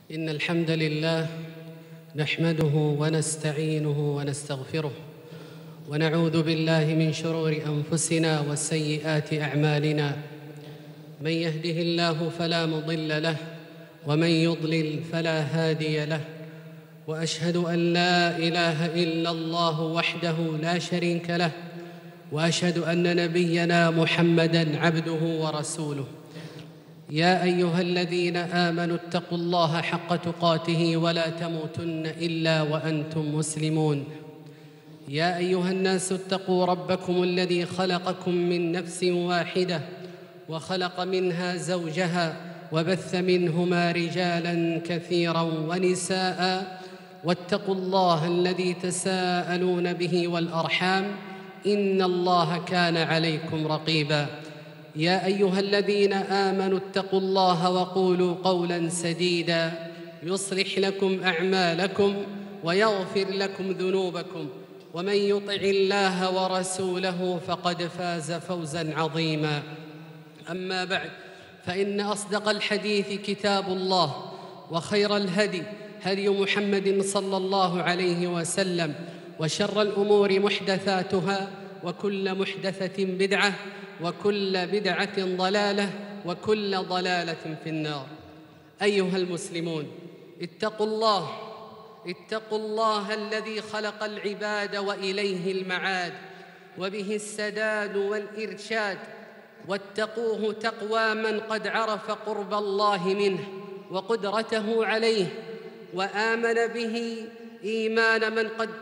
إن الحمد لله نحمده ونستعينه ونستغفره ونعوذ بالله من شرور أنفسنا وسيئات أعمالنا. من يهده الله فلا مضل له ومن يضلل فلا هادي له، وأشهد أن لا إله إلا الله وحده لا شريك له، وأشهد أن نبينا محمدًا عبده ورسوله. يا أيها الذين آمنوا اتقوا الله حق تقاته ولا تموتن إلا وأنتم مسلمون. يا أيها الناس اتقوا ربكم الذي خلقكم من نفس واحدة وخلق منها زوجها وبث منهما رجالاً كثيراً ونساء، واتقوا الله الذي تساءلون به والأرحام إن الله كان عليكم رقيباً. يا أيها الذين آمنوا اتقوا الله وقولوا قولاً سديداً يصلح لكم أعمالكم ويغفر لكم ذنوبكم، ومن يطع الله ورسوله فقد فاز فوزاً عظيماً. أما بعد، فإن أصدق الحديث كتاب الله، وخير الهدي هدي محمد صلى الله عليه وسلم، وشر الأمور محدثاتها، وكل محدثة بدعة، وكل بدعة ضلالة، وكل ضلالة في النار. أيها المسلمون، اتقوا الله الذي خلق العباد وإليه المعاد، وبه السداد والإرشاد، واتقوه تقوى من قد عرف قرب الله منه وقدرته عليه، وآمن به إيمان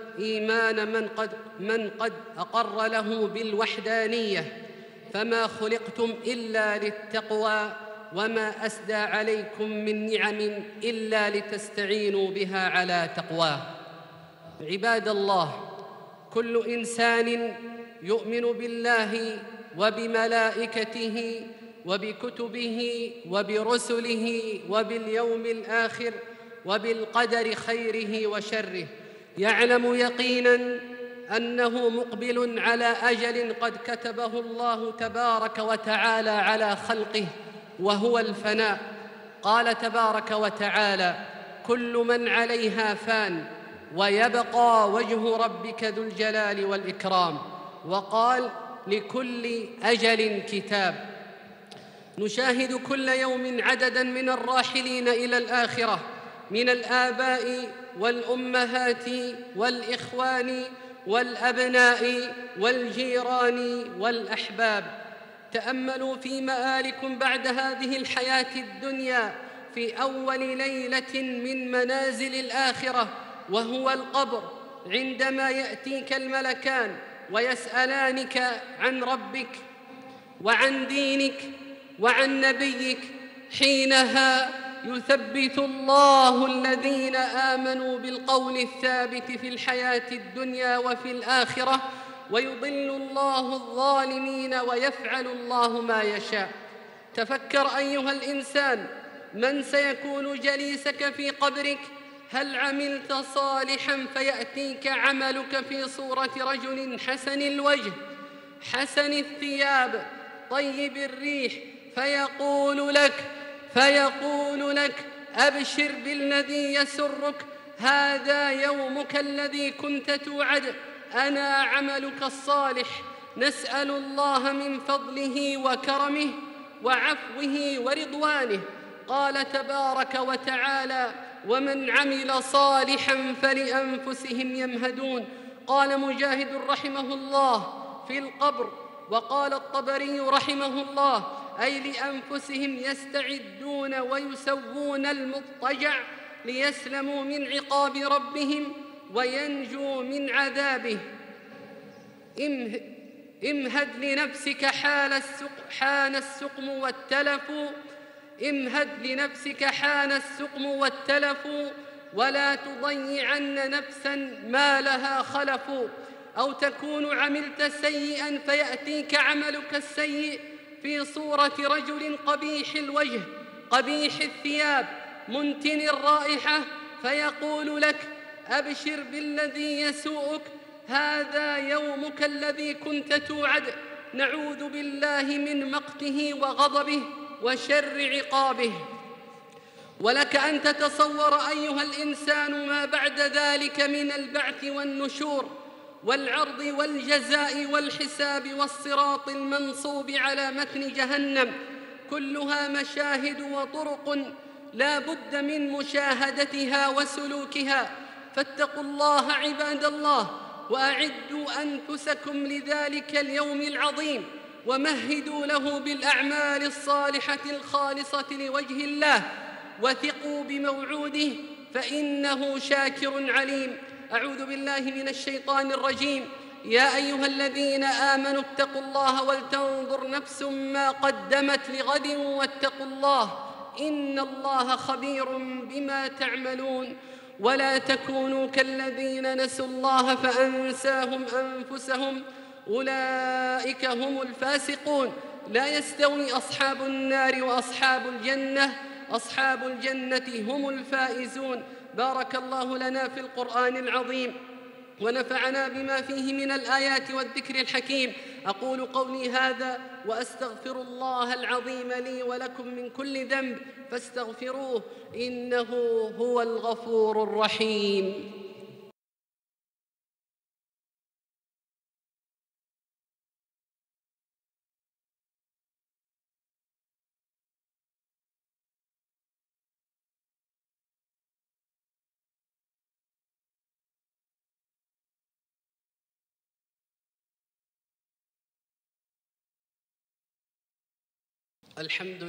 من قد أقر له بالوحدانية. فما خلقتم إلا للتقوى، وما أسدى عليكم من نعم إلا لتستعينوا بها على تقواه. عباد الله، كل إنسان يؤمن بالله وبملائكته وبكتبه وبرسله وباليوم الآخر وبالقدر خيره وشره، يعلم يقيناً أنه مقبل على أجل قد كتبه الله تبارك وتعالى على خلقه، وهو الفناء. قال تبارك وتعالى: كل من عليها فان ويبقى وجه ربك ذو الجلال والإكرام. وقال: لكل أجل كتاب. نشاهد كل يوم عدداً من الراحلين إلى الآخرة، من الآباء والأمهات والإخوان والأبناء والجيران والأحباب. تأملوا في مآلكم بعد هذه الحياة الدنيا في أول ليلة من منازل الآخرة، وهو القبر، عندما يأتيك الملكان ويسألانك عن ربك وعن دينك وعن نبيك. حينها يثبت الله الذين آمنوا بالقول الثابت في الحياة الدنيا وفي الآخرة، ويضل الله الظالمين ويفعل الله ما يشاء. تفكر أيها الإنسان، من سيكون جليسك في قبرك؟ هل عملت صالحاً فيأتيك عملك في صورة رجل حسن الوجه حسن الثياب طيب الريح، فيقول لك: أبشر بالذي يسرك، هذا يومك الذي كنت توعد، أنا عملك الصالح. نسأل الله من فضله وكرمه وعفوه ورضوانه. قال تبارك وتعالى: ومن عمل صالحاً فلأنفسهم يمهدون. قال مجاهد رحمه الله: في القبر. وقال الطبري رحمه الله: أي لأنفسهم يستعدون ويسوون المضطجع ليسلموا من عقاب ربهم وينجوا من عذابه. امهد لنفسك حان السقم والتلف، ولا تضيعن نفساً ما لها خلف. أو تكون عملت سيئاً فيأتيك عملك السيء في صورة رجل قبيح الوجه قبيح الثياب منتن الرائحة، فيقول لك: أبشر بالذي يسوءك، هذا يومك الذي كنت توعد. نعوذ بالله من مقته وغضبه وشر عقابه. ولك أن تتصور أيها الإنسان ما بعد ذلك من البعث والنشور والعرض والجزاء والحساب والصراط المنصوب على متن جهنم، كلها مشاهد وطرق لا بد من مشاهدتها وسلوكها. فاتقوا الله عباد الله، وأعدوا أنفسكم لذلك اليوم العظيم، ومهدوا له بالأعمال الصالحة الخالصة لوجه الله، وثقوا بموعوده فإنه شاكر عليم. أعوذ بالله من الشيطان الرجيم. يا أيها الذين آمنوا اتقوا الله ولتنظر نفس ما قدمت لغد واتقوا الله إن الله خبير بما تعملون. ولا تكونوا كالذين نسوا الله فأنساهم أنفسهم أولئك هم الفاسقون. لا يستوي أصحاب النار وأصحاب الجنة، أصحاب الجنة هم الفائزون. بارك الله لنا في القرآن العظيم ونفعنا بما فيه من الآيات والذكر الحكيم. أقول قولي هذا وأستغفر الله العظيم لي ولكم من كل ذنب فاستغفروه إنه هو الغفور الرحيم. الحمد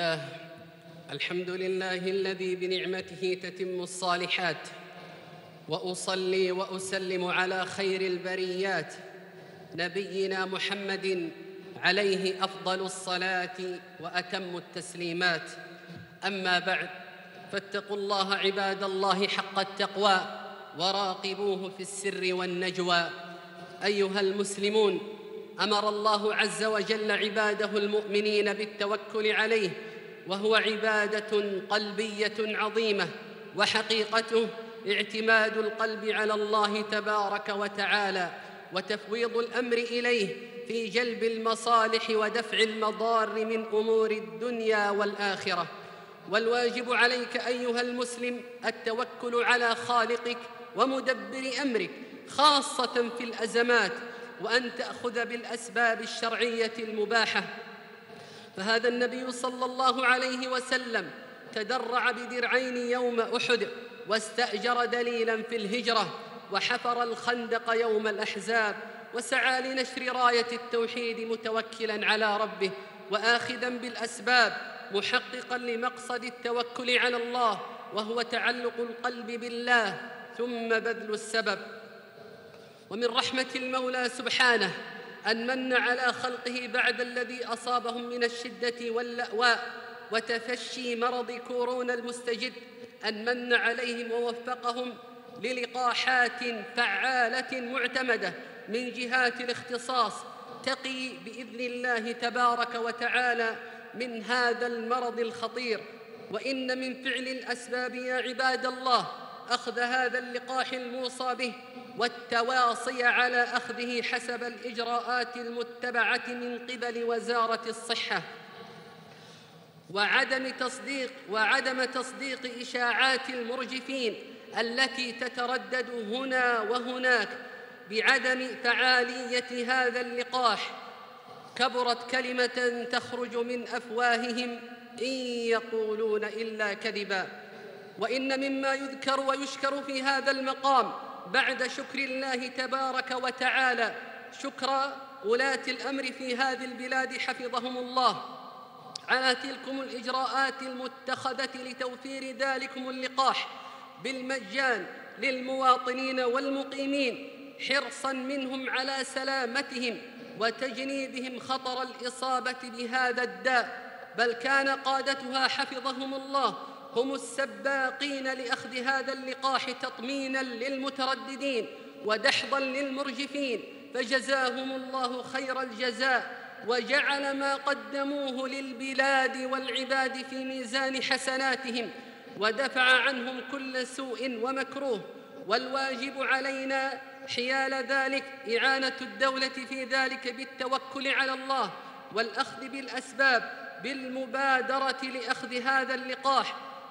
لله الذي بنعمته تتم الصالحات، وأصلي وأسلم على خير البريات نبينا محمد عليه أفضل الصلاة وأتم التسليمات. أما بعد، فاتقوا الله عباد الله حق التقوى، وراقبوه في السر والنجوى. أيها المسلمون، أمر الله عز وجل عباده المؤمنين بالتوكل عليه، وهو عبادة قلبية عظيمة، وحقيقته اعتماد القلب على الله تبارك وتعالى، وتفويض الأمر إليه في جلب المصالح ودفع المضار من أمور الدنيا والآخرة. والواجب عليك أيها المسلم التوكل على خالقك ومدبر أمرك، خاصة في الأزمات، وأن تأخذ بالأسباب الشرعية المباحة. فهذا النبي صلى الله عليه وسلم تدرع بدرعين يوم أحد، واستأجر دليلاً في الهجرة، وحفر الخندق يوم الأحزاب، وسعى لنشر راية التوحيد متوكلاً على ربه وآخذاً بالأسباب، محققاً لمقصد التوكل على الله، وهو تعلق القلب بالله ثم بذل السبب. ومن رحمة المولى سبحانه أن من على خلقه بعد الذي أصابهم من الشدة واللأواء وتفشي مرض كورونا المستجد، أن من عليهم ووفقهم للقاحات فعالة معتمدة من جهات الاختصاص تقي بإذن الله تبارك وتعالى من هذا المرض الخطير. وإن من فعل الأسباب يا عباد الله أخذ هذا اللقاح الموصى به، والتواصي على أخذه حسب الإجراءات المتبعة من قبل وزارة الصحة، وعدم تصديق إشاعات المرجفين التي تتردد هنا وهناك بعدم فعالية هذا اللقاح. كبرت كلمة تخرج من أفواههم إن يقولون إلا كذبا. وإن مما يذكر ويشكر في هذا المقام بعد شكر الله تبارك وتعالى شكر ولاة الأمر في هذه البلاد حفظهم الله على تلكم الإجراءات المتخذة لتوفير ذلكم اللقاح بالمجان للمواطنين والمقيمين، حرصاً منهم على سلامتهم وتجنيبهم خطر الإصابة بهذا الداء. بل كان قادتها حفظهم الله هم السباقين لأخذ هذا اللقاح تطميناً للمترددين ودحضاً للمرجفين، فجزاهم الله خير الجزاء، وجعل ما قدموه للبلاد والعباد في ميزان حسناتهم، ودفع عنهم كل سوء ومكروه. والواجب علينا حيال ذلك إعانة الدولة في ذلك بالتوكل على الله والأخذ بالأسباب بالمبادرة لأخذ هذا اللقاح،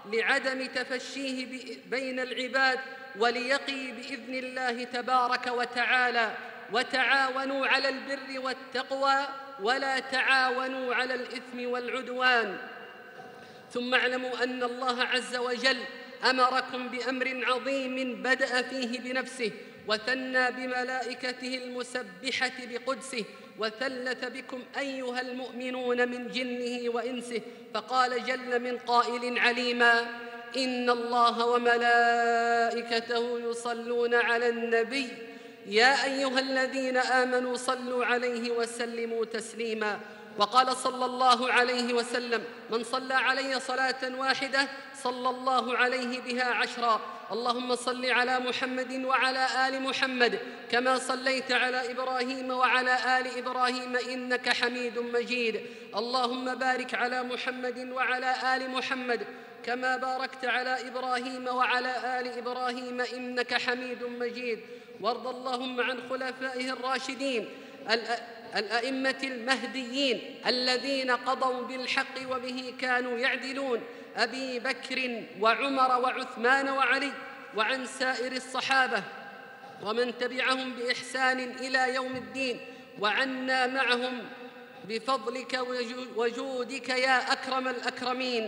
لعدم تفشيه بين العباد وليقي بإذن الله تبارك وتعالى. وتعاونوا على البر والتقوى ولا تعاونوا على الإثم والعدوان. ثم اعلموا أن الله عز وجل أمركم بأمر عظيم بدأ فيه بنفسه، وثنى بملائكته المسبحة بقدسه، وثلث بكم أيها المؤمنون من جنه وإنسه، فقال جل من قائل عليما: إن الله وملائكته يصلون على النبي يا أيها الذين آمنوا صلوا عليه وسلموا تسليما. وقال صلى الله عليه وسلم: من صلى علي صلاة واحدة صلى الله عليه بها 10. اللهم صل على محمد وعلى آل محمد كما صليت على إبراهيم وعلى آل إبراهيم إنك حميد مجيد. اللهم بارك على محمد وعلى آل محمد كما باركت على إبراهيم وعلى آل إبراهيم إنك حميد مجيد. وارض اللهم عن خلفائه الراشدين الأئمة المهديين الذين قضوا بالحق وبه كانوا يعدلون، أبي بكر وعمر وعثمان وعلي، وعن سائر الصحابة ومن تبعهم بإحسان إلى يوم الدين، وعنا معهم بفضلك وجودك يا أكرم الأكرمين.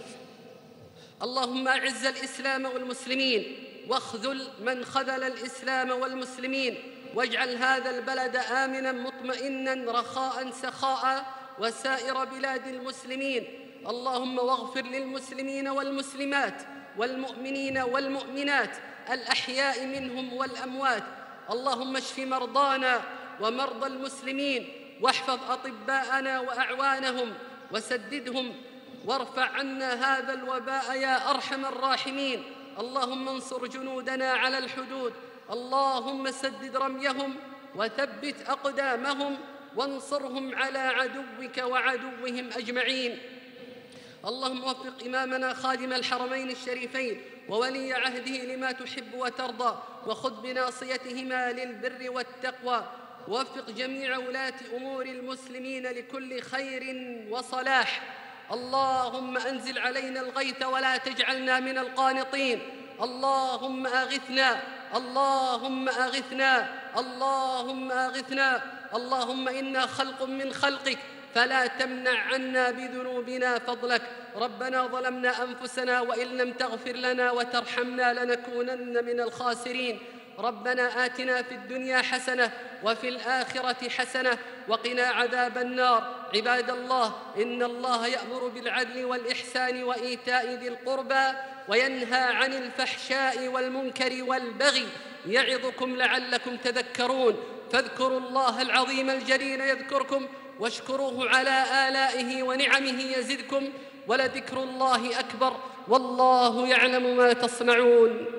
اللهم أعز الإسلام والمسلمين واخذل من خذل الإسلام والمسلمين، واجعل هذا البلد آمناً مطمئناً رخاء سخاء وسائر بلاد المسلمين. اللهم واغفر للمسلمين والمسلمات والمؤمنين والمؤمنات الأحياء منهم والأموات. اللهم اشف مرضانا ومرضى المسلمين، واحفظ أطباءنا وأعوانهم وسددهم، وارفع عنا هذا الوباء يا أرحم الراحمين. اللهم انصر جنودنا على الحدود، اللهم سدد رميهم وثبت أقدامهم وانصرهم على عدوك وعدوهم أجمعين. اللهم وفق إمامنا خادم الحرمين الشريفين وولي عهده لما تحب وترضى، وخذ بناصيتهما للبر والتقوى، ووفق جميع ولاة أمور المسلمين لكل خير وصلاح. اللهم أنزل علينا الغيث ولا تجعلنا من القانطين. اللهم أغثنا، اللهم أغثنا، اللهم أغثنا. اللهم إنا خلق من خلقك فلا تمنع عنا بذنوبنا فضلك. ربنا ظلمنا أنفسنا وإن لم تغفر لنا وترحمنا لنكونن من الخاسرين. ربنا آتنا في الدنيا حسنة وفي الآخرة حسنة وقنا عذاب النار. عباد الله، إن الله يأمر بالعدل والإحسان وإيتاء ذي القربى وينهى عن الفحشاء والمنكر والبغي يعظكم لعلكم تذكرون. فاذكروا الله العظيم الجليل يذكركم، واشكروه على آلائه ونعمه يزدكم، ولذكر الله أكبر، والله يعلم ما تصنعون.